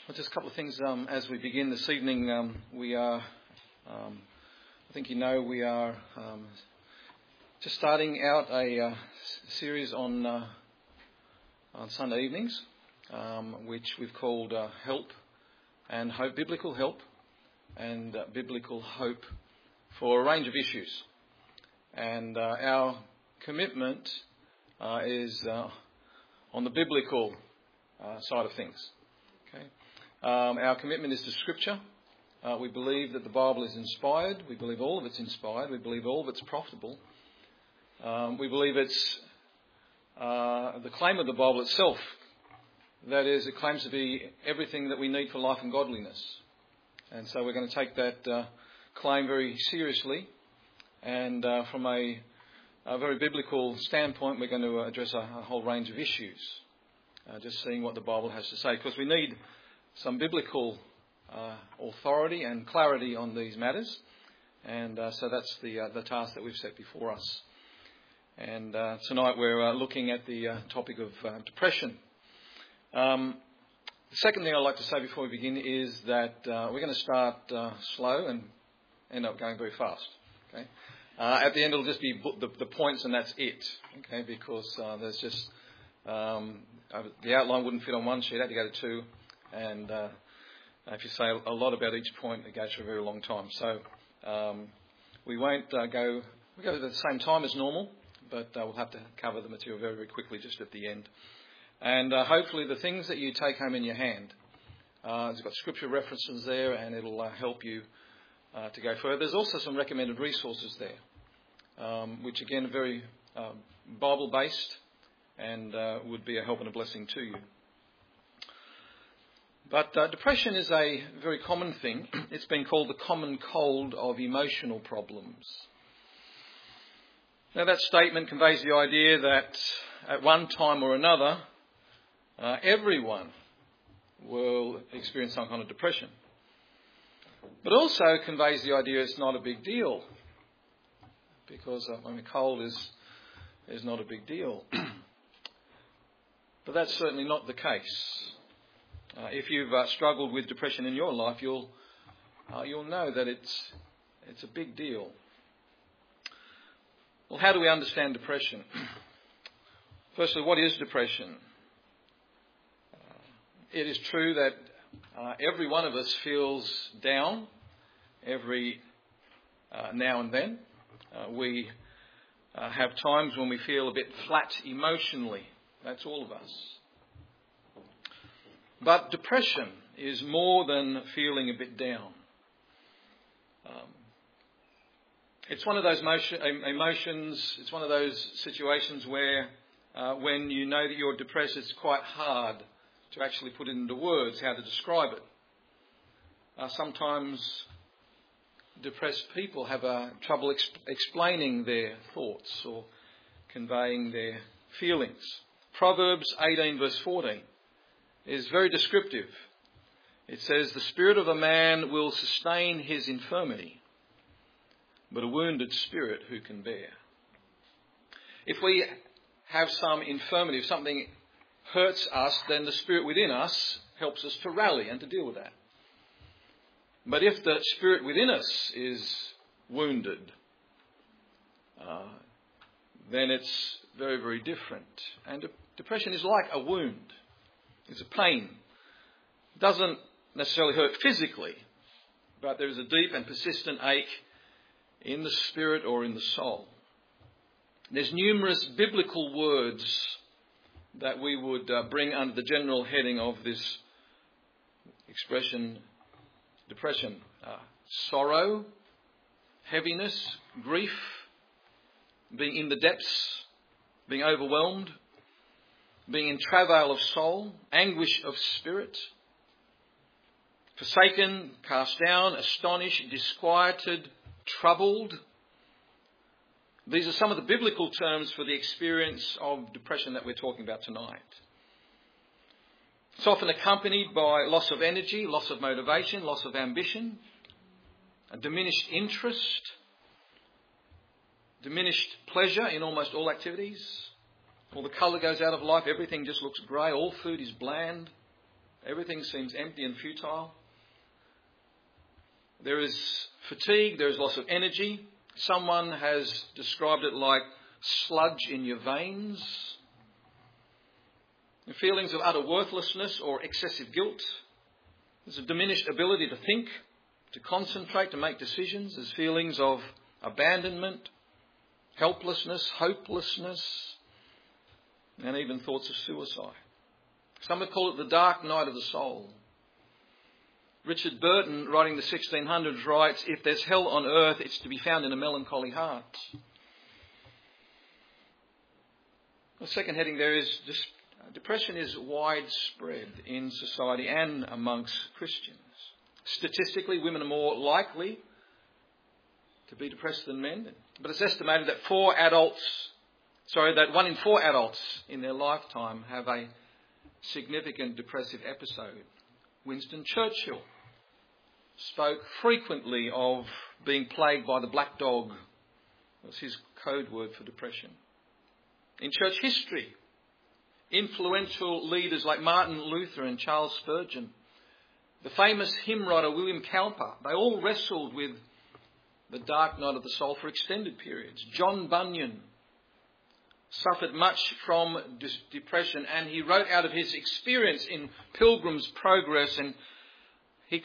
Well, just a couple of things as we begin this evening. We are, I think you know, we are just starting out a series on Sunday evenings, which we've called Help and Hope, Biblical Help and Biblical Hope for a range of issues. And our commitment is on the biblical side of things. Okay. Our commitment is to Scripture. We believe that the Bible is inspired. We believe all of it's inspired. We believe all of it's profitable. We believe it's the claim of the Bible itself. That is, it claims to be everything that we need for life and godliness. And so we're going to take that claim very seriously. And from a very biblical standpoint, we're going to address a whole range of issues. Just seeing what the Bible has to say. Because we need some biblical authority and clarity on these matters. And so that's the task that we've set before us. And tonight we're looking at the topic of depression. The second thing I'd like to say before we begin is that we're going to start slow and end up going very fast. Okay. At the end it'll just be the points and that's it. Okay, because there's just the outline wouldn't fit on one sheet. I had to go to two. And if you say a lot about each point, it goes for a very long time. So we won't go at the same time as normal, but we'll have to cover the material very, very quickly just at the end. And hopefully the things that you take home in your hand, it's got scripture references there and it'll help you to go further. There's also some recommended resources there, which again are very Bible-based and would be a help and a blessing to you. But depression is a very common thing. It's been called the common cold of emotional problems. Now that statement conveys the idea that at one time or another, everyone will experience some kind of depression. But also conveys the idea it's not a big deal. Because cold is not a big deal. But that's certainly not the case. If you've struggled with depression in your life, you'll know that it's a big deal. Well, how do we understand depression? Firstly, what is depression? It is true that every one of us feels down every now and then. We have times when we feel a bit flat emotionally. That's all of us. But depression is more than feeling a bit down. It's one of those emotions, it's one of those situations where when you know that you're depressed, it's quite hard to actually put it into words how to describe it. Sometimes depressed people have trouble explaining their thoughts or conveying their feelings. Proverbs 18 verse 14 is very descriptive. It says, the spirit of a man will sustain his infirmity, but a wounded spirit who can bear? If we have some infirmity, if something hurts us, then the spirit within us helps us to rally and to deal with that. But if the spirit within us is wounded, then it's very, very different. And depression is like a wound. It's a pain. It doesn't necessarily hurt physically, but there is a deep and persistent ache in the spirit or in the soul. There's numerous biblical words that we would bring under the general heading of this expression, depression. Sorrow, heaviness, grief, being in the depths, being overwhelmed, being in travail of soul, anguish of spirit, forsaken, cast down, astonished, disquieted, troubled. These are some of the biblical terms for the experience of depression that we're talking about tonight. It's often accompanied by loss of energy, loss of motivation, loss of ambition, a diminished interest, diminished pleasure in almost all activities. All the colour goes out of life. Everything just looks grey. All food is bland. Everything seems empty and futile. There is fatigue, there is loss of energy. Someone has described it like sludge in your veins. The feelings of utter worthlessness or excessive guilt. There's a diminished ability to think, to concentrate, to make decisions. There's feelings of abandonment, helplessness, hopelessness, and even thoughts of suicide. Some would call it the dark night of the soul. Richard Burton, writing the 1600s, writes, "If there's hell on earth, it's to be found in a melancholy heart." The second heading there is depression is widespread in society and amongst Christians. Statistically, women are more likely to be depressed than men, but it's estimated that 1 in 4 adults in their lifetime have a significant depressive episode. Winston Churchill spoke frequently of being plagued by the black dog. That was his code word for depression. In church history, influential leaders like Martin Luther and Charles Spurgeon, the famous hymn writer William Cowper, they all wrestled with the dark night of the soul for extended periods. John Bunyan suffered much from depression, and he wrote out of his experience in Pilgrim's Progress, and he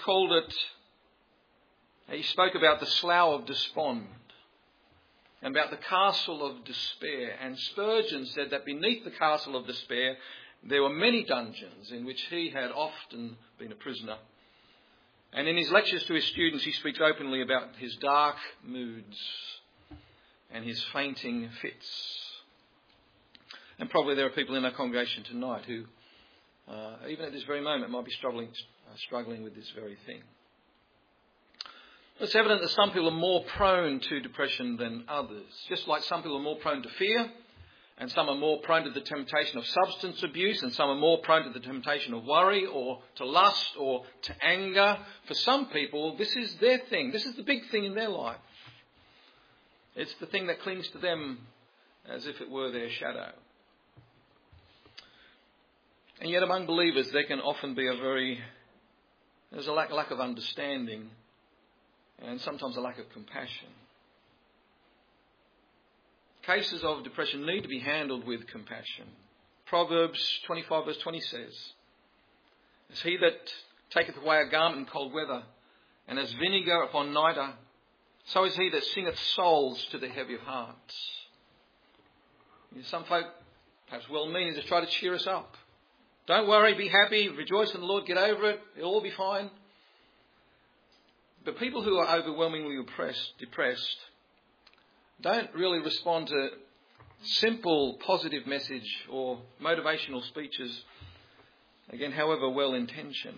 spoke about the Slough of Despond and about the Castle of Despair. And Spurgeon said that beneath the Castle of Despair there were many dungeons in which he had often been a prisoner. And in his lectures to his students he speaks openly about his dark moods and his fainting fits. And probably there are people in our congregation tonight who, even at this very moment, might be struggling with this very thing. It's evident that some people are more prone to depression than others. Just like some people are more prone to fear, and some are more prone to the temptation of substance abuse, and some are more prone to the temptation of worry or to lust or to anger. For some people, this is their thing. This is the big thing in their life. It's the thing that clings to them as if it were their shadow. And yet among believers there can often be there's a lack of understanding and sometimes a lack of compassion. Cases of depression need to be handled with compassion. Proverbs 25 verse 20 says, "As he that taketh away a garment in cold weather, and as vinegar upon nitre, so is he that singeth souls to the heavy of hearts." Some folk, perhaps well-meaning, just try to cheer us up. Don't worry, be happy, rejoice in the Lord, get over it, it'll all be fine. But people who are overwhelmingly depressed, don't really respond to simple positive message or motivational speeches, again, however well-intentioned.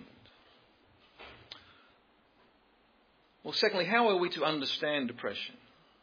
Well, secondly, how are we to understand depression?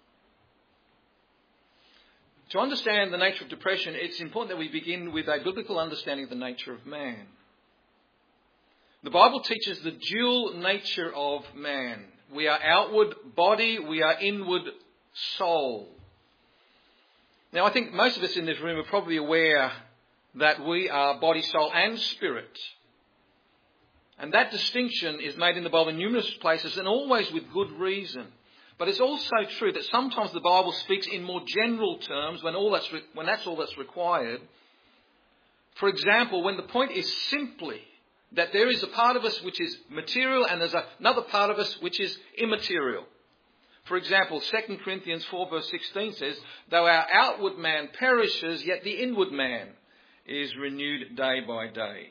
To understand the nature of depression, it's important that we begin with a biblical understanding of the nature of man. The Bible teaches the dual nature of man. We are outward body, we are inward soul. Now, I think most of us in this room are probably aware that we are body, soul and spirit. And that distinction is made in the Bible in numerous places and always with good reason. But it's also true that sometimes the Bible speaks in more general terms when that's all that's required. For example, when the point is simply that there is a part of us which is material and there's another part of us which is immaterial. For example, 2 Corinthians 4 verse 16 says, "Though our outward man perishes, yet the inward man is renewed day by day."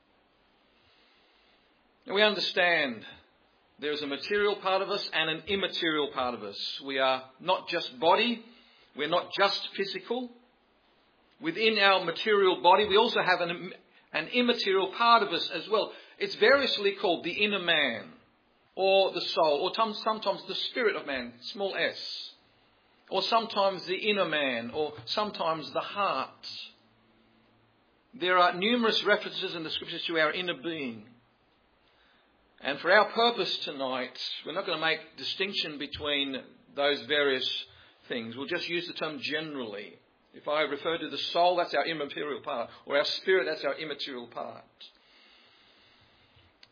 Now we understand there is a material part of us and an immaterial part of us. We are not just body. We're not just physical. Within our material body, we also have an immaterial part of us as well. It's variously called the inner man or the soul, or sometimes the spirit of man, small s, or sometimes the inner man, or sometimes the heart. There are numerous references in the scriptures to our inner being. And for our purpose tonight, we're not going to make distinction between those various things. We'll just use the term generally. If I refer to the soul, that's our immaterial part. Or our spirit, that's our immaterial part.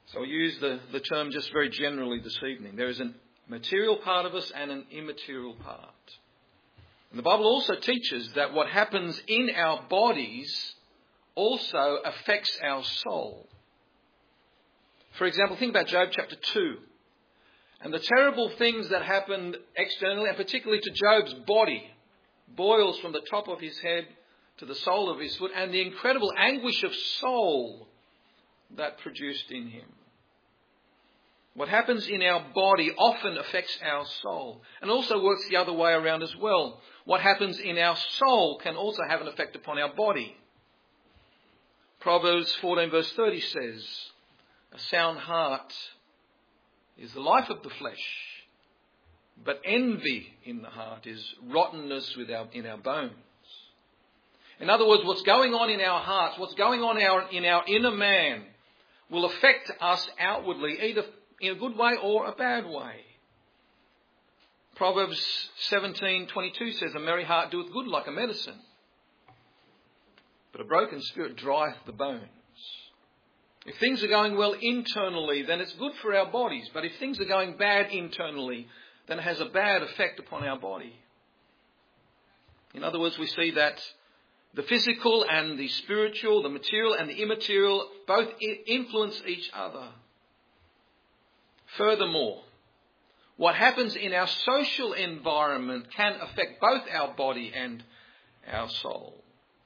So I'll use the term just very generally this evening. There is a material part of us and an immaterial part. And the Bible also teaches that what happens in our bodies also affects our soul. For example, think about Job chapter 2 and the terrible things that happened externally, and particularly to Job's body, boils from the top of his head to the sole of his foot, and the incredible anguish of soul that produced in him. What happens in our body often affects our soul, and also works the other way around as well. What happens in our soul can also have an effect upon our body. Proverbs 14 verse 30 says, "A sound heart is the life of the flesh, but envy in the heart is rottenness in our bones." In other words, what's going on in our hearts, what's going on in our inner man will affect us outwardly, either in a good way or a bad way. Proverbs 17:22 says, "A merry heart doeth good like a medicine, but a broken spirit drieth the bones." If things are going well internally, then it's good for our bodies. But if things are going bad internally, then it has a bad effect upon our body. In other words, we see that the physical and the spiritual, the material and the immaterial, both influence each other. Furthermore, what happens in our social environment can affect both our body and our soul.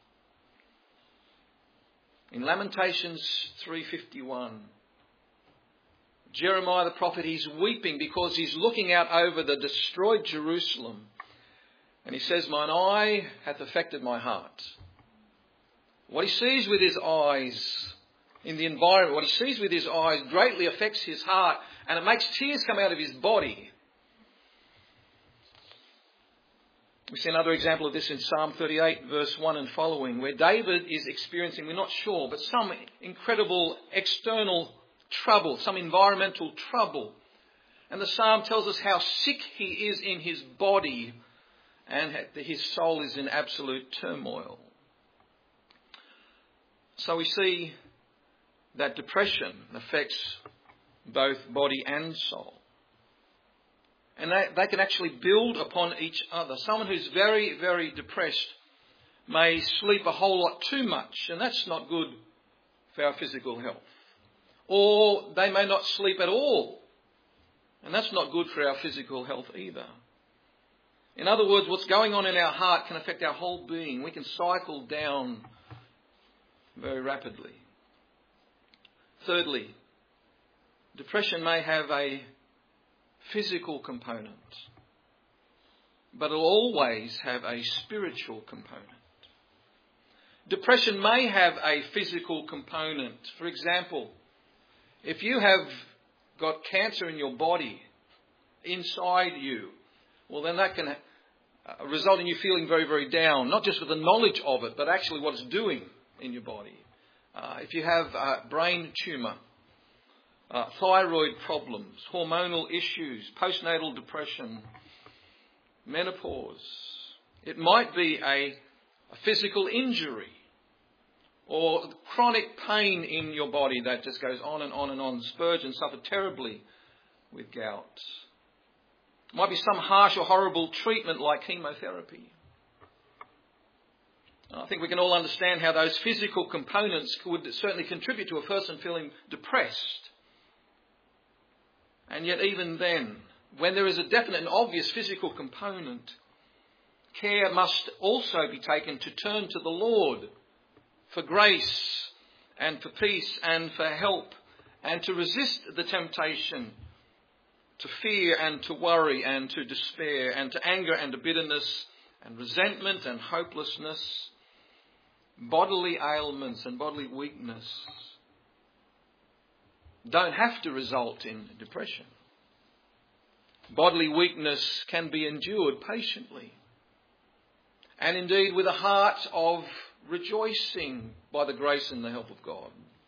In Lamentations 3:51, Jeremiah the prophet, he's weeping because he's looking out over the destroyed Jerusalem. And he says, "Mine eye hath affected my heart." What he sees with his eyes in the environment, what he sees with his eyes greatly affects his heart, and it makes tears come out of his body. We see another example of this in Psalm 38 verse 1 and following, where David is experiencing, we're not sure, but some incredible external trouble, some environmental trouble. And the psalm tells us how sick he is in his body and his soul is in absolute turmoil. So we see that depression affects both body and soul. And they can actually build upon each other. Someone who's very, very depressed may sleep a whole lot too much, and that's not good for our physical health. Or they may not sleep at all, and that's not good for our physical health either. In other words, what's going on in our heart can affect our whole being. We can cycle down very rapidly. Thirdly, depression may have a physical component, but it'll always have a spiritual component. Depression may have a physical component. For example, if you have got cancer in your body, inside you, well then that can result in you feeling very, very down, not just with the knowledge of it, but actually what it's doing in your body. If you have a brain tumour, thyroid problems, hormonal issues, postnatal depression, menopause. It might be a physical injury or chronic pain in your body that just goes on and on and on. Spurgeon suffered terribly with gout. It might be some harsh or horrible treatment like chemotherapy. I think we can all understand how those physical components would certainly contribute to a person feeling depressed. And yet even then, when there is a definite and obvious physical component, care must also be taken to turn to the Lord for grace and for peace and for help, and to resist the temptation to fear and to worry and to despair and to anger and to bitterness and resentment and hopelessness, bodily ailments and bodily weakness don't have to result in depression. Bodily weakness can be endured patiently, and indeed with a heart of rejoicing by the grace and the help of God.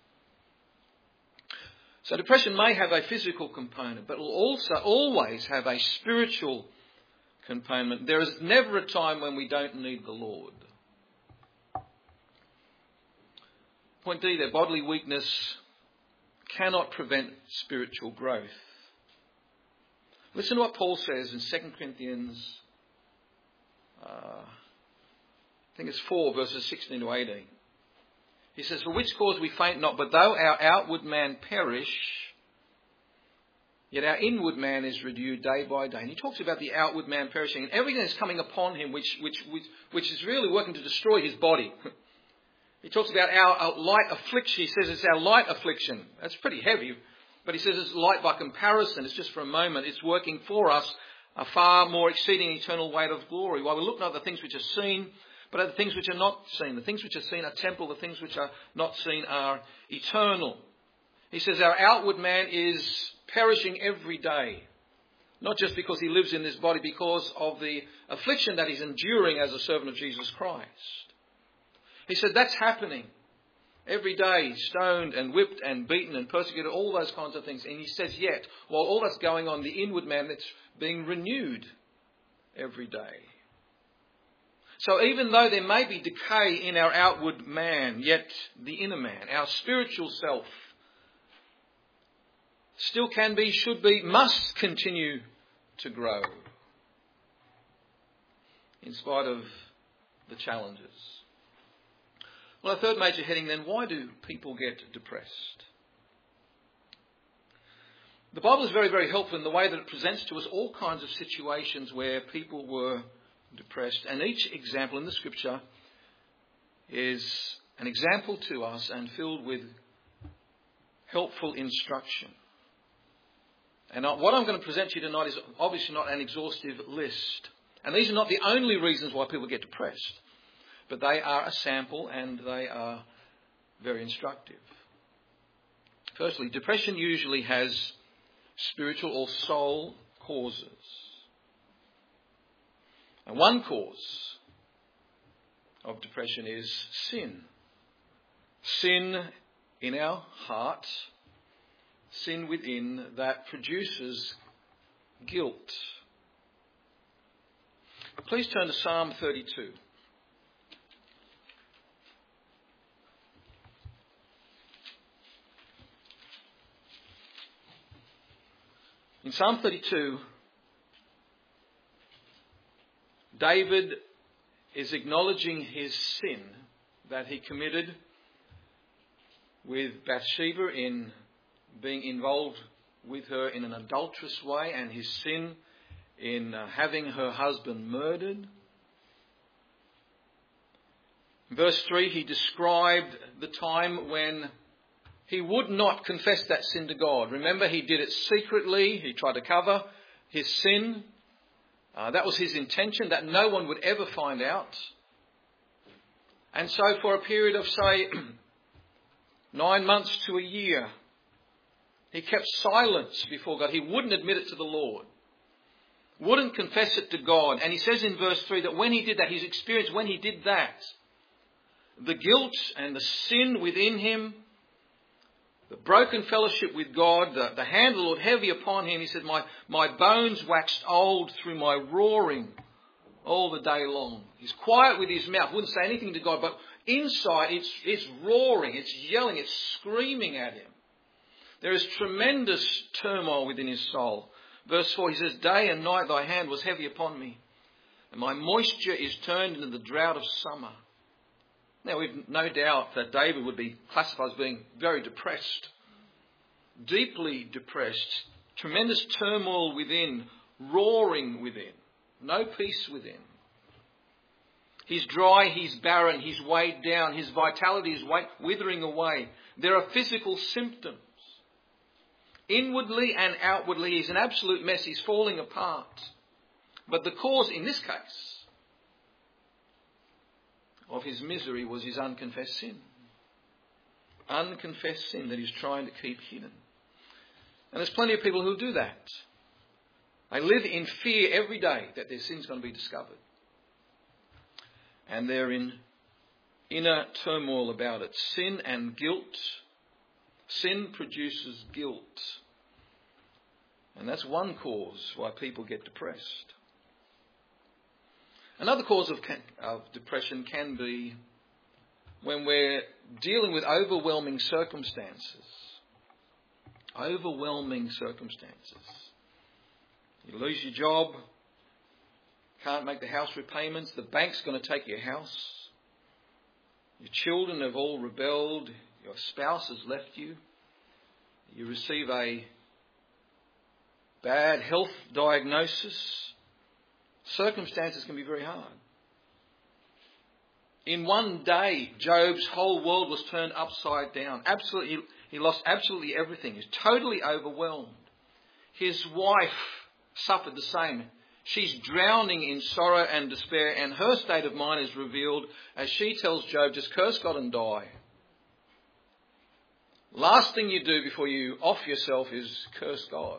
So depression may have a physical component, but it will also always have a spiritual component. There is never a time when we don't need the Lord. Point D there, bodily weakness cannot prevent spiritual growth. Listen to what Paul says in 2 Corinthians, I think it's 4, verses 16 to 18. He says, "For which cause we faint not, but though our outward man perish, yet our inward man is renewed day by day." And he talks about the outward man perishing and everything that's coming upon him, which is really working to destroy his body. He talks about our light affliction. He says it's our light affliction. That's pretty heavy. But he says it's light by comparison. It's just for a moment. It's working for us a far more exceeding eternal weight of glory. While we look not at the things which are seen, but at the things which are not seen. The things which are seen are temporal. The things which are not seen are eternal. He says our outward man is perishing every day. Not just because he lives in this body, because of the affliction that he's enduring as a servant of Jesus Christ. He said that's happening. Every day, stoned and whipped and beaten and persecuted, all those kinds of things. And he says, yet, while all that's going on, the inward man, that's being renewed every day. So even though there may be decay in our outward man, yet the inner man, our spiritual self, still can be, should be, must continue to grow. In spite of the challenges. Well, our third major heading then, why do people get depressed? The Bible is very, very helpful in the way that it presents to us all kinds of situations where people were depressed. And each example in the Scripture is an example to us and filled with helpful instruction. And what I'm going to present to you tonight is obviously not an exhaustive list. And these are not the only reasons why people get depressed. But they are a sample and they are very instructive. Firstly, depression usually has spiritual or soul causes. And one cause of depression is sin. Sin in our heart, sin within that produces guilt. Please turn to Psalm 32. In Psalm 32, David is acknowledging his sin that he committed with Bathsheba in being involved with her in an adulterous way, and his sin in having her husband murdered. In verse 3, he described the time when he would not confess that sin to God. Remember, he did it secretly. He tried to cover his sin. That was his intention, that no one would ever find out. And so for a period of, say, 9 months to a year, he kept silence before God. He wouldn't admit it to the Lord. Wouldn't confess it to God. And he says in verse 3 that when he did that, his experience when he did that, the guilt and the sin within him, the broken fellowship with God, the hand of the Lord heavy upon him. He said, my bones waxed old through my roaring all the day long. He's quiet with his mouth, wouldn't say anything to God, but inside it's roaring, it's yelling, it's screaming at him. There is tremendous turmoil within his soul. Verse 4, he says, day and night thy hand was heavy upon me, and my moisture is turned into the drought of summer. Now, we've no doubt that David would be classified as being very depressed, deeply depressed, tremendous turmoil within, roaring within, no peace within. He's dry, he's barren, he's weighed down, his vitality is withering away. There are physical symptoms. Inwardly and outwardly, he's an absolute mess, he's falling apart. But the cause in this case of his misery was his unconfessed sin. Unconfessed sin that he's trying to keep hidden. And there's plenty of people who do that. They live in fear every day that their sin's going to be discovered. And they're in inner turmoil about it. Sin and guilt. Sin produces guilt. And that's one cause why people get depressed. Another cause of depression can be when we're dealing with overwhelming circumstances. Overwhelming circumstances. You lose your job, can't make the house repayments, the bank's going to take your house. Your children have all rebelled, your spouse has left you. You receive a bad health diagnosis. Circumstances can be very hard. In one day, Job's whole world was turned upside down. Absolutely, he lost absolutely everything. He was totally overwhelmed. His wife suffered the same. She's drowning in sorrow and despair, and her state of mind is revealed as she tells Job, just curse God and die. Last thing you do before you off yourself is curse God.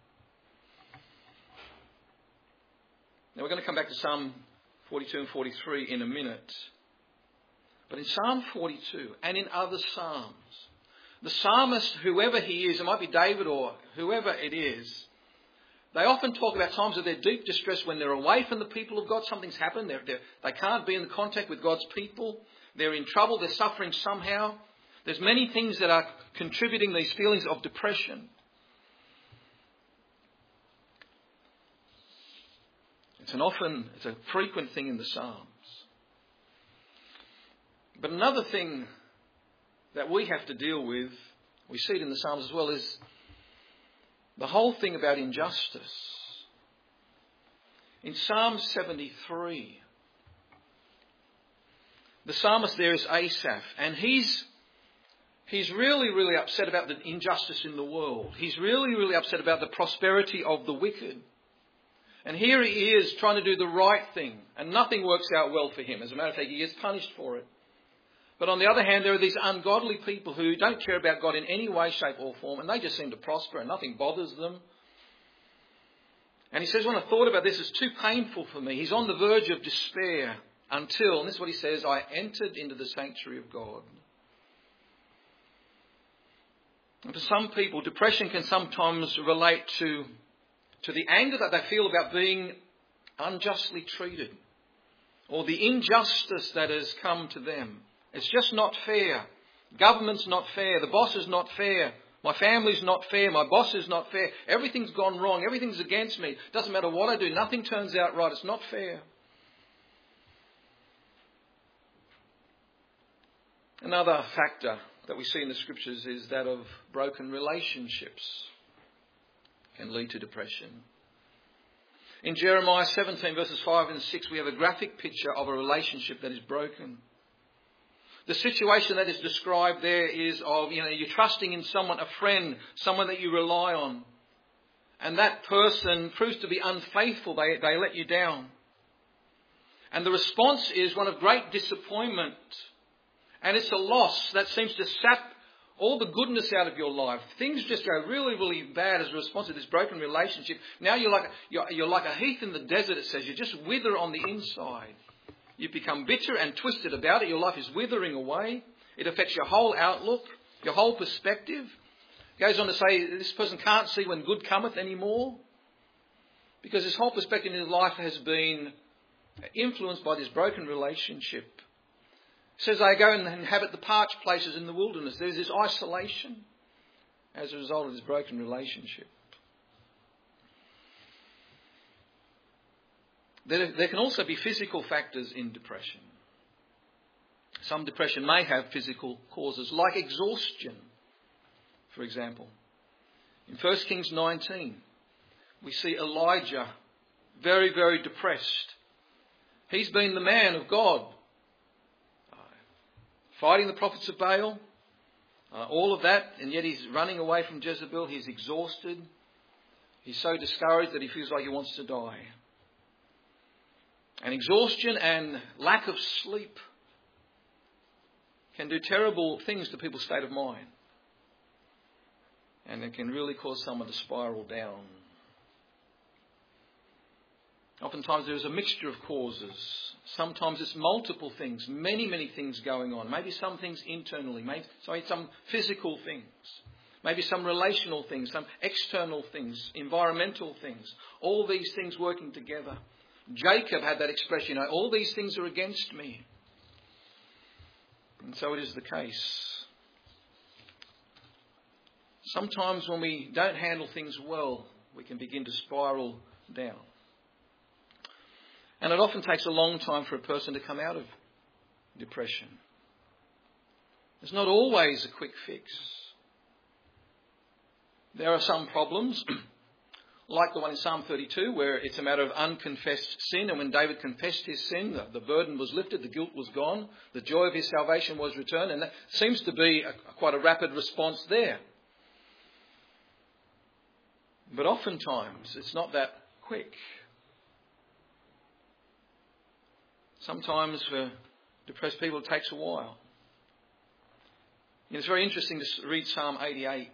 Now we're going to come back to Psalm 42 and 43 in a minute. But in Psalm 42 and in other Psalms, the psalmist, whoever he is, it might be David or whoever it is, they often talk about times of their deep distress when they're away from the people of God. Something's happened. They can't be in contact with God's people. They're in trouble. They're suffering somehow. There's many things that are contributing these feelings of depression. It's a frequent thing in the Psalms. But another thing that we have to deal with, we see it in the Psalms as well, is the whole thing about injustice. In Psalm 73, the psalmist there is Asaph, and he's really, really upset about the injustice in the world. He's really, really upset about the prosperity of the wicked. And here he is trying to do the right thing, and nothing works out well for him. As a matter of fact, he gets punished for it. But on the other hand, there are these ungodly people who don't care about God in any way, shape or form, and they just seem to prosper and nothing bothers them. And he says, when I thought about this, it's too painful for me. He's on the verge of despair until, and this is what he says, I entered into the sanctuary of God. And for some people, depression can sometimes relate to the anger that they feel about being unjustly treated, or the injustice that has come to them. It's just not fair. Government's not fair. The boss is not fair. My family's not fair. My boss is not fair. Everything's gone wrong. Everything's against me. Doesn't matter what I do. Nothing turns out right. It's not fair. Another factor that we see in the scriptures is that of broken relationships can lead to depression. In Jeremiah 17 verses 5 and 6, we have a graphic picture of a relationship that is broken. The situation that is described there is of, you're trusting in someone, a friend, someone that you rely on. And that person proves to be unfaithful. They let you down. And the response is one of great disappointment. And it's a loss that seems to sap all the goodness out of your life. Things just go really, really bad as a response to this broken relationship. Now you're like a heath in the desert, it says. You just wither on the inside. You've become bitter and twisted about it. Your life is withering away. It affects your whole outlook, your whole perspective. It goes on to say this person can't see when good cometh anymore, because his whole perspective in his life has been influenced by this broken relationship. It says they go and inhabit the parched places in the wilderness. There's this isolation as a result of this broken relationship. There can also be physical factors in depression. Some depression may have physical causes, like exhaustion, for example. In 1 Kings 19, we see Elijah very, very depressed. He's been the man of God, fighting the prophets of Baal, all of that, and yet he's running away from Jezebel. He's exhausted. He's so discouraged that he feels like he wants to die. And exhaustion and lack of sleep can do terrible things to people's state of mind. And it can really cause someone to spiral down. Oftentimes there is a mixture of causes. Sometimes it's multiple things, many, many things going on. Maybe some things internally, maybe some physical things. Maybe some relational things, some external things, environmental things. All these things working together. Jacob had that expression, all these things are against me. And so it is the case. sometimes when we don't handle things well, we can begin to spiral down. And it often takes a long time for a person to come out of depression. It's not always a quick fix. There are some problems, like the one in Psalm 32, where it's a matter of unconfessed sin. And when David confessed his sin, the burden was lifted, the guilt was gone, the joy of his salvation was returned. And that seems to be quite a rapid response there. But oftentimes, it's not that quick. Sometimes for depressed people, it takes a while. It's very interesting to read Psalm 88.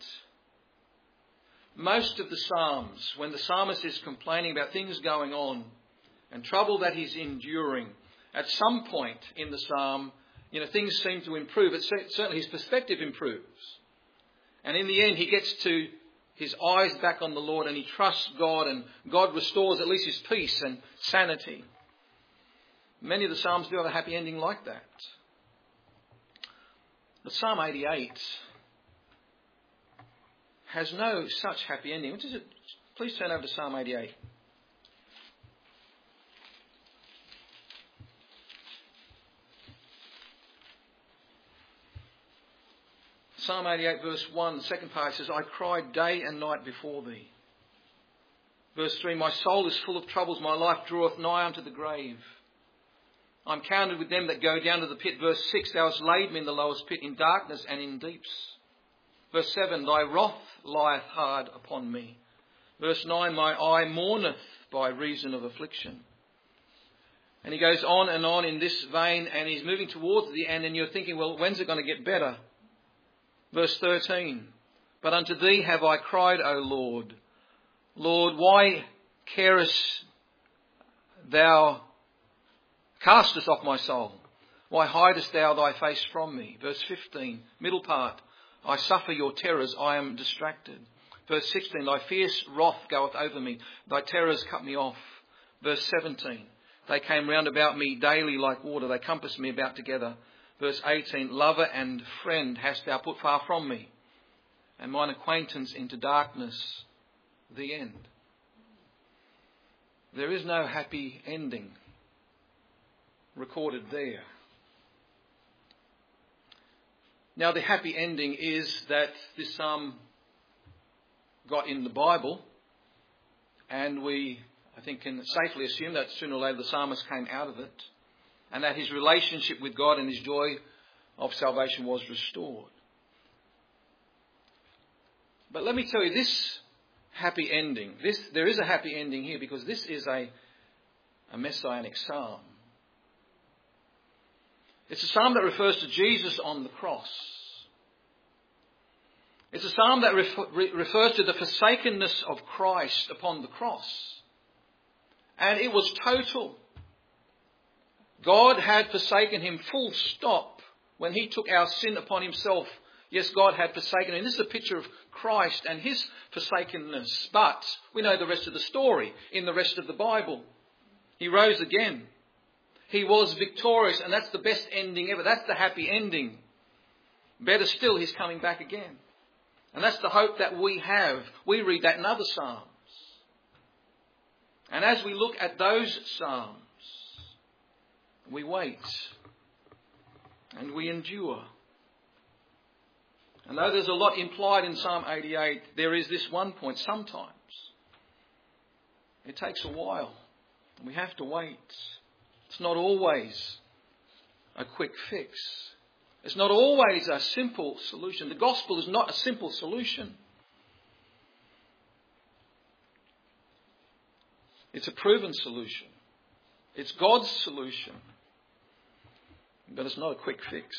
Most of the Psalms, when the psalmist is complaining about things going on and trouble that he's enduring, at some point in the psalm, things seem to improve. Certainly his perspective improves. And in the end, he gets to his eyes back on the Lord and he trusts God, and God restores at least his peace and sanity. Many of the Psalms do have a happy ending like that. But Psalm 88 has no such happy ending. What is it? Please turn over to Psalm 88. Psalm 88 verse 1, the second part says, I cried day and night before thee. Verse 3, my soul is full of troubles, my life draweth nigh unto the grave. I'm counted with them that go down to the pit. Verse 6, thou hast laid me in the lowest pit, in darkness and in deeps. Verse 7, thy wrath lieth hard upon me. Verse 9, my eye mourneth by reason of affliction. And he goes on in this vein, and he's moving towards the end, and you're thinking, well, when's it going to get better? Verse 13, but unto thee have I cried, O Lord. Lord, why castest off my soul? Why hidest thou thy face from me? Verse 15, middle part, I suffer your terrors, I am distracted. Verse 16, thy fierce wrath goeth over me, thy terrors cut me off. Verse 17, they came round about me daily like water, they compassed me about together. Verse 18, lover and friend hast thou put far from me, and mine acquaintance into darkness, the end. There is no happy ending recorded there. Now, the happy ending is that this psalm got in the Bible, and we, I think, can safely assume that sooner or later the psalmist came out of it, and that his relationship with God and his joy of salvation was restored. But let me tell you, this happy ending, there is a happy ending here, because this is a messianic psalm. It's a psalm that refers to Jesus on the cross. It's a psalm that refers to the forsakenness of Christ upon the cross. And it was total. God had forsaken him full stop when he took our sin upon himself. Yes, God had forsaken him. This is a picture of Christ and his forsakenness. But we know the rest of the story in the rest of the Bible. He rose again. He was victorious, and that's the best ending ever. That's the happy ending. Better still, he's coming back again. And that's the hope that we have. We read that in other psalms. And as we look at those psalms, we wait and we endure. And though there's a lot implied in Psalm 88, there is this one point. Sometimes it takes a while, and we have to wait. It's not always a quick fix. It's not always a simple solution. The gospel is not a simple solution. It's a proven solution. It's God's solution. But it's not a quick fix.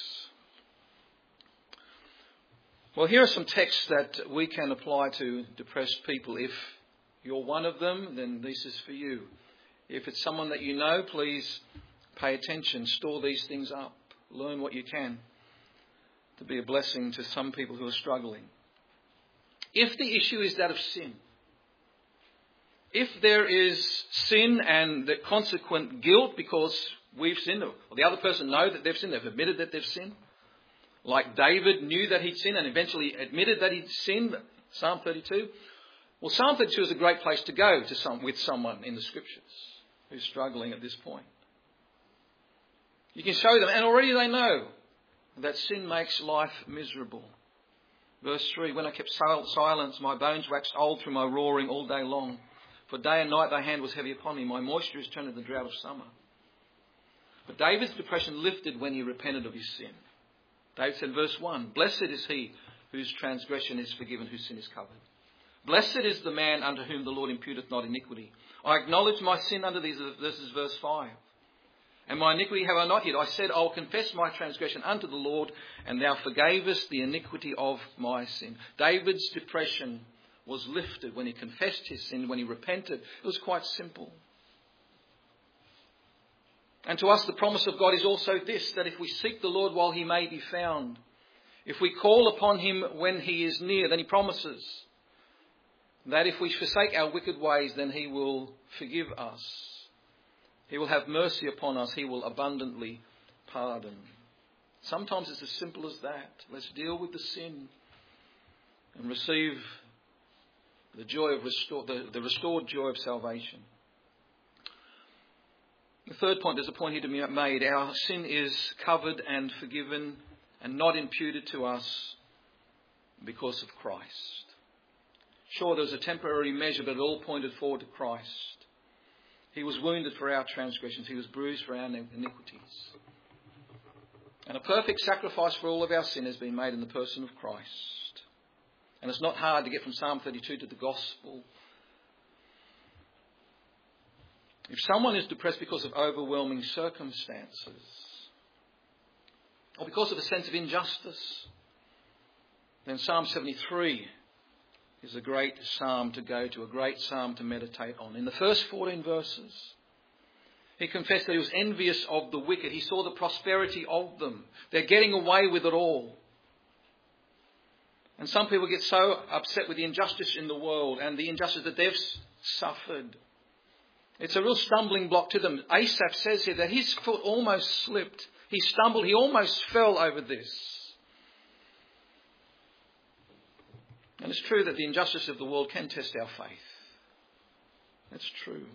Well, here are some texts that we can apply to depressed people. If you're one of them, then this is for you. If it's someone that you know, please pay attention. Store these things up. Learn what you can to be a blessing to some people who are struggling. If the issue is that of sin, if there is sin and the consequent guilt because we've sinned, or the other person knows that they've sinned, they've admitted that they've sinned, Like David knew that he'd sinned and eventually admitted that he'd sinned, Psalm 32. Well, Psalm 32 is a great place to go with someone in the Scriptures who's struggling at this point. You can show them, and already they know that sin makes life miserable. Verse 3, when I kept silence, my bones waxed old through my roaring all day long. For day and night thy hand was heavy upon me. My moisture is turned to the drought of summer. But David's depression lifted when he repented of his sin. David said, verse 1, blessed is he whose transgression is forgiven, whose sin is covered. Blessed is the man unto whom the Lord imputeth not iniquity. I acknowledge my sin unto these. This is verse 5. And my iniquity have I not hid. I said, I will confess my transgression unto the Lord, and thou forgavest the iniquity of my sin. David's depression was lifted when he confessed his sin, when he repented. It was quite simple. And to us the promise of God is also this, that if we seek the Lord while he may be found, if we call upon him when he is near, then he promises that if we forsake our wicked ways, then he will forgive us. He will have mercy upon us. He will abundantly pardon. Sometimes it's as simple as that. Let's deal with the sin and receive the joy of the restored joy of salvation. The third point, there's a point here to be made. Our sin is covered and forgiven and not imputed to us because of Christ. Sure, there was a temporary measure, but it all pointed forward to Christ. He was wounded for our transgressions. He was bruised for our iniquities. And a perfect sacrifice for all of our sin has been made in the person of Christ. And it's not hard to get from Psalm 32 to the gospel. If someone is depressed because of overwhelming circumstances, or because of a sense of injustice, then Psalm 73 is a great psalm to go to, a great psalm to meditate on. In the first 14 verses, he confessed that he was envious of the wicked. He saw the prosperity of them. They're getting away with it all. And some people get so upset with the injustice in the world and the injustice that they've suffered. It's a real stumbling block to them. Asaph says here that his foot almost slipped. He stumbled. He almost fell over this. And it's true that the injustice of the world can test our faith. That's true.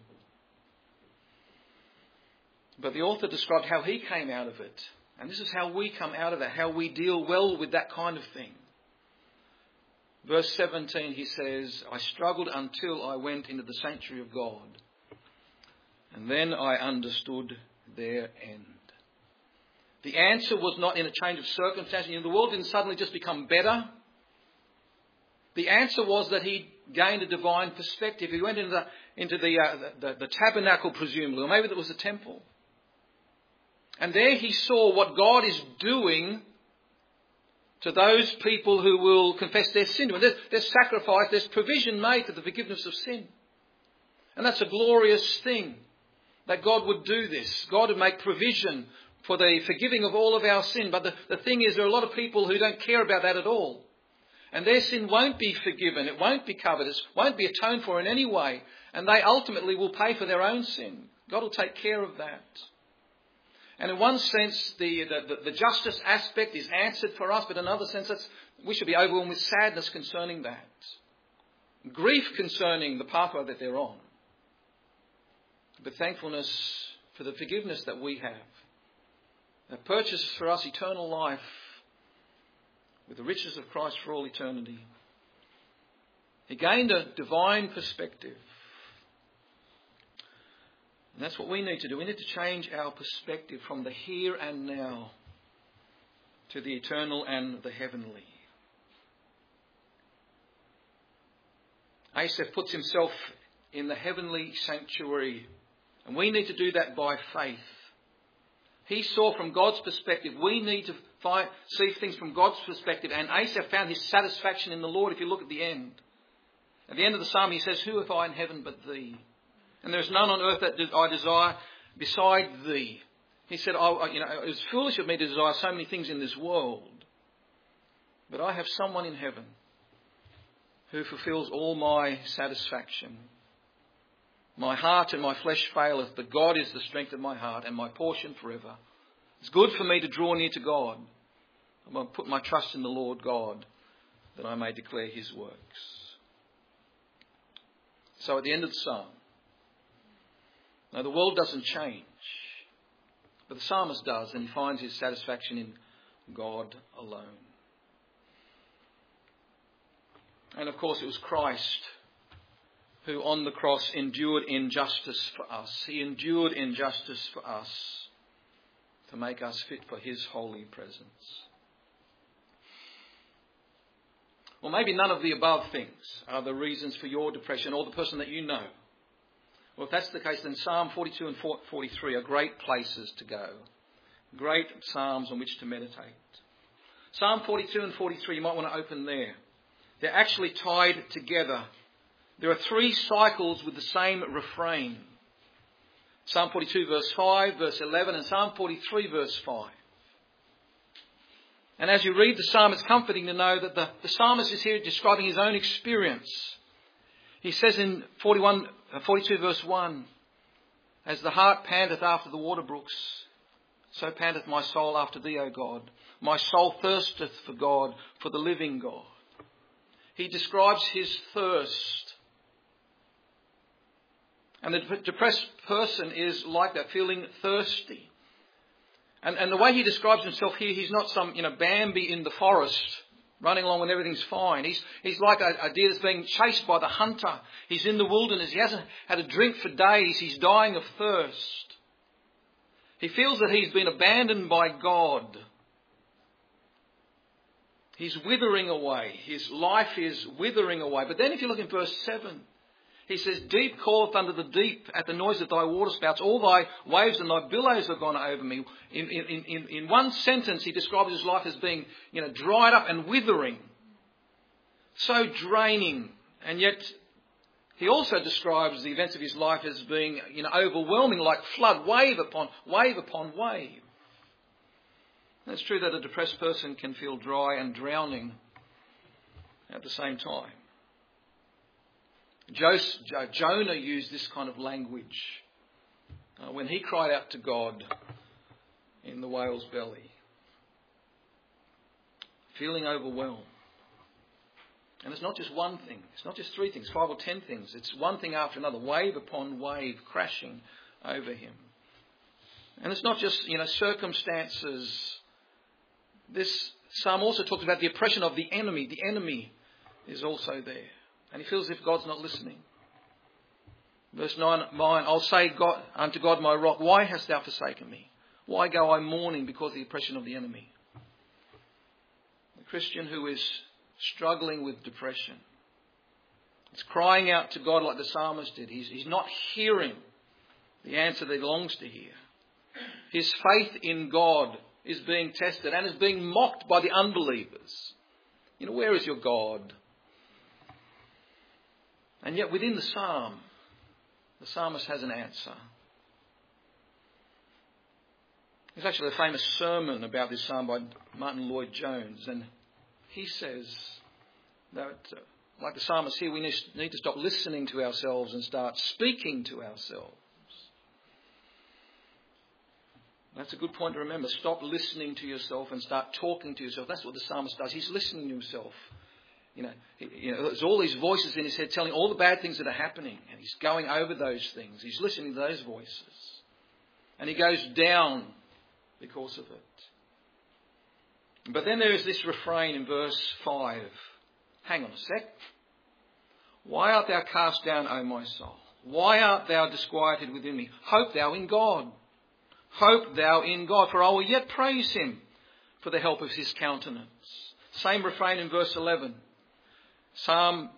But the author described how he came out of it. And this is how we come out of it, how we deal well with that kind of thing. Verse 17, he says, I struggled until I went into the sanctuary of God. And then I understood their end. The answer was not in a change of circumstances. The world didn't suddenly just become better. The answer was that he gained a divine perspective. He went into the tabernacle, presumably, or maybe it was a temple. And there he saw what God is doing to those people who will confess their sin. There's sacrifice, there's provision made for the forgiveness of sin. And that's a glorious thing, that God would do this. God would make provision for the forgiving of all of our sin. But the thing is, there are a lot of people who don't care about that at all. And their sin won't be forgiven. It won't be covered. It won't be atoned for in any way. And they ultimately will pay for their own sin. God will take care of that. And in one sense, the justice aspect is answered for us. But in another sense, we should be overwhelmed with sadness concerning that. Grief concerning the pathway that they're on. But thankfulness for the forgiveness that we have. That purchases for us eternal life with the riches of Christ for all eternity. He gained a divine perspective. And that's what we need to do. We need to change our perspective from the here and now to the eternal and the heavenly. Asaph puts himself in the heavenly sanctuary. And we need to do that by faith. He saw from God's perspective. We need to see things from God's perspective. And Asaph found his satisfaction in the Lord if you look at the end. At the end of the psalm he says, who have I in heaven but thee? And there is none on earth that I desire beside thee. He said, it was foolish of me to desire so many things in this world. But I have someone in heaven who fulfills all my satisfaction. My heart and my flesh faileth, but God is the strength of my heart and my portion forever. It's good for me to draw near to God. I'm going to put my trust in the Lord God that I may declare his works. So at the end of the psalm, now the world doesn't change, but the psalmist does, and he finds his satisfaction in God alone. And of course it was Christ who on the cross endured injustice for us. He endured injustice for us to make us fit for his holy presence. Well, maybe none of the above things are the reasons for your depression or the person that you know. Well, if that's the case, then Psalm 42 and 43 are great places to go. Great psalms on which to meditate. Psalm 42 and 43, you might want to open there. They're actually tied together. There are 3 cycles with the same refrain. Psalm 42 verse 5, verse 11, and Psalm 43 verse 5. And as you read the psalm, it's comforting to know that the psalmist is here describing his own experience. He says in 42 verse 1, as the hart panteth after the water brooks, so panteth my soul after thee, O God. My soul thirsteth for God, for the living God. He describes his thirst. And the depressed person is like that, feeling thirsty. And the way he describes himself here, he's not some, Bambi in the forest, running along when everything's fine. He's like a deer that's being chased by the hunter. He's in the wilderness. He hasn't had a drink for days. He's dying of thirst. He feels that he's been abandoned by God. He's withering away. His life is withering away. But then if you look in verse 7, he says, deep calleth unto the deep at the noise of thy waterspouts. All thy waves and thy billows have gone over me. In one sentence, he describes his life as being, dried up and withering. So draining. And yet, he also describes the events of his life as being, overwhelming, like flood, wave upon wave upon wave. It's true that a depressed person can feel dry and drowning at the same time. Jonah used this kind of language when he cried out to God in the whale's belly, feeling overwhelmed. And it's not just one thing. It's not just 3 things, 5 or 10 things. It's one thing after another, wave upon wave crashing over him. And it's not just, circumstances. This psalm also talks about the oppression of the enemy. The enemy is also there. And he feels as if God's not listening. Verse 9, I'll say unto God my rock, why hast thou forsaken me? Why go I mourning because of the oppression of the enemy? The Christian who is struggling with depression is crying out to God like the psalmist did. He's not hearing the answer that he longs to hear. His faith in God is being tested and is being mocked by the unbelievers. Where is your God? And yet within the psalm, the psalmist has an answer. There's actually a famous sermon about this psalm by Martin Lloyd-Jones, and he says that, like the psalmist here, we need to stop listening to ourselves and start speaking to ourselves. That's a good point to remember. Stop listening to yourself and start talking to yourself. That's what the psalmist does. He's listening to himself. There's all these voices in his head telling all the bad things that are happening. And he's going over those things. He's listening to those voices. And he goes down because of it. But then there is this refrain in verse 5. Hang on a sec. Why art thou cast down, O my soul? Why art thou disquieted within me? Hope thou in God. Hope thou in God, for I will yet praise him for the help of his countenance. Same refrain in verse 11. Psalm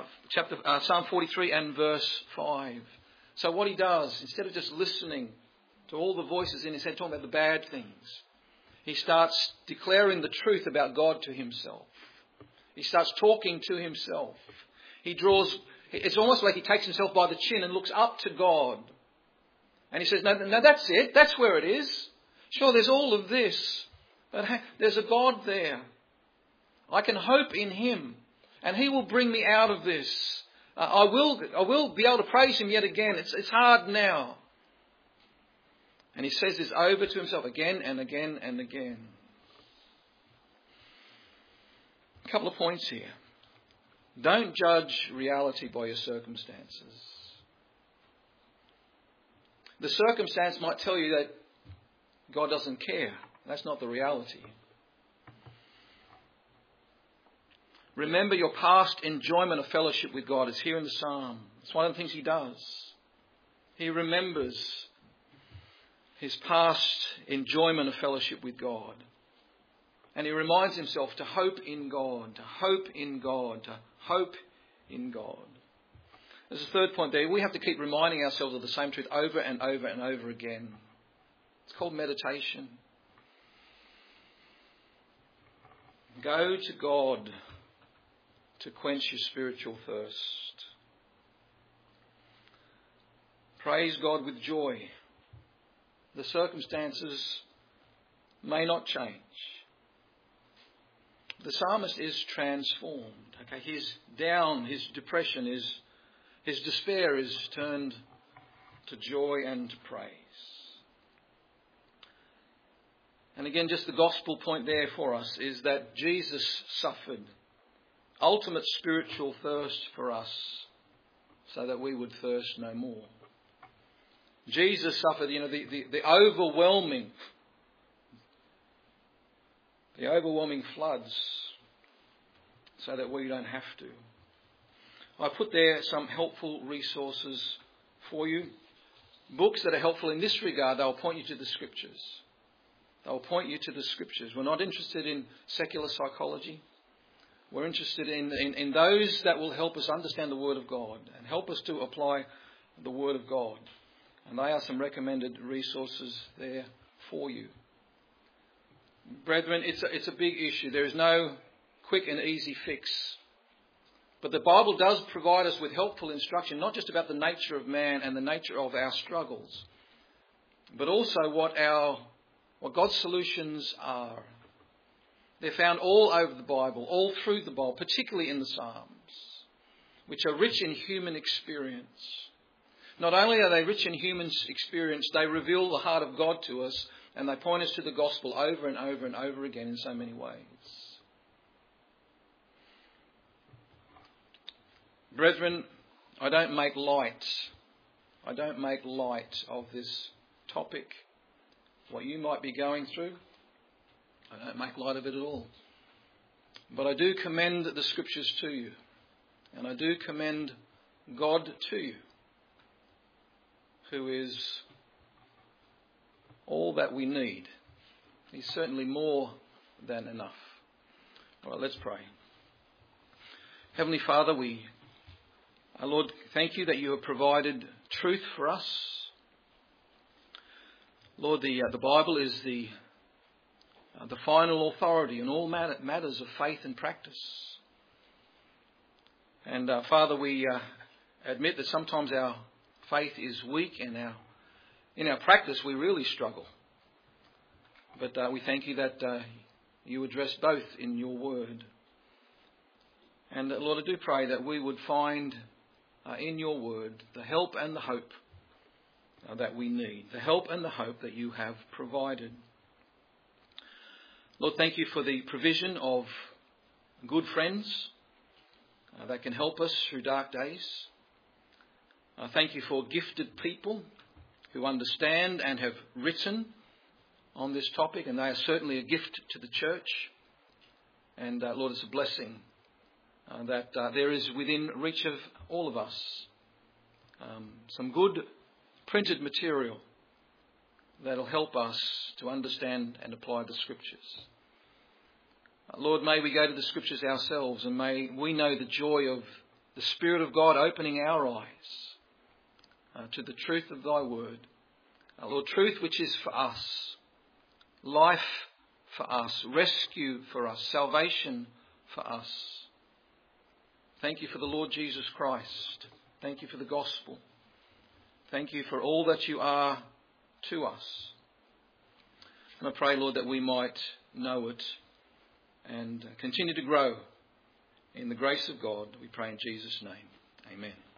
43 and verse 5. So what he does, instead of just listening to all the voices in his head talking about the bad things, he starts declaring the truth about God to himself. He starts talking to himself. It's almost like he takes himself by the chin and looks up to God. And he says, no, that's it. That's where it is. Sure, there's all of this. But there's a God there. I can hope in him. And he will bring me out of this. I will be able to praise him yet again. It's hard now. And he says this over to himself again and again and again. A couple of points here. Don't judge reality by your circumstances. The circumstance might tell you that God doesn't care. That's not the reality. Remember, your past enjoyment of fellowship with God is here in the psalm. It's one of the things he does. He remembers his past enjoyment of fellowship with God. And he reminds himself to hope in God, to hope in God, to hope in God. There's a third point there. We have to keep reminding ourselves of the same truth over and over and over again. It's called meditation. Go to God to quench your spiritual thirst. Praise God with joy. The circumstances may not change. The psalmist is transformed. Okay, his down, his depression, his despair is turned to joy and to praise. And again, just the gospel point there for us is that Jesus suffered ultimate spiritual thirst for us so that we would thirst no more. Jesus suffered, the overwhelming floods so that we don't have to. I put there some helpful resources for you. Books that are helpful in this regard, they'll point you to the Scriptures. They'll point you to the Scriptures. We're not interested in secular psychology. We're interested in those that will help us understand the Word of God and help us to apply the Word of God. And they are some recommended resources there for you. Brethren, it's a big issue. There is no quick and easy fix. But the Bible does provide us with helpful instruction, not just about the nature of man and the nature of our struggles, but also what God's solutions are. They're found all over the Bible, all through the Bible, particularly in the Psalms, which are rich in human experience. Not only are they rich in human experience, they reveal the heart of God to us, and they point us to the gospel over and over and over again in so many ways. Brethren, I don't make light of this topic, what you might be going through. I don't make light of it at all. But I do commend the Scriptures to you. And I do commend God to you, who is all that we need. He's certainly more than enough. All right, let's pray. Heavenly Father, Lord, thank you that you have provided truth for us. Lord, the Bible is the final authority in all matters of faith and practice. And Father, we admit that sometimes our faith is weak and in our practice we really struggle. But we thank you that you address both in your word. And Lord, I do pray that we would find in your word the help and the hope that we need, the help and the hope that you have provided. Lord, thank you for the provision of good friends that can help us through dark days. Thank you for gifted people who understand and have written on this topic, and they are certainly a gift to the church. And Lord, it's a blessing that there is within reach of all of us some good printed material that will help us to understand and apply the Scriptures. Lord, may we go to the Scriptures ourselves, and may we know the joy of the Spirit of God opening our eyes to the truth of thy word. Lord, truth which is for us, life for us, rescue for us, salvation for us. Thank you for the Lord Jesus Christ. Thank you for the gospel. Thank you for all that you are to us. And I pray, Lord, that we might know it and continue to grow in the grace of God. We pray in Jesus' name. Amen.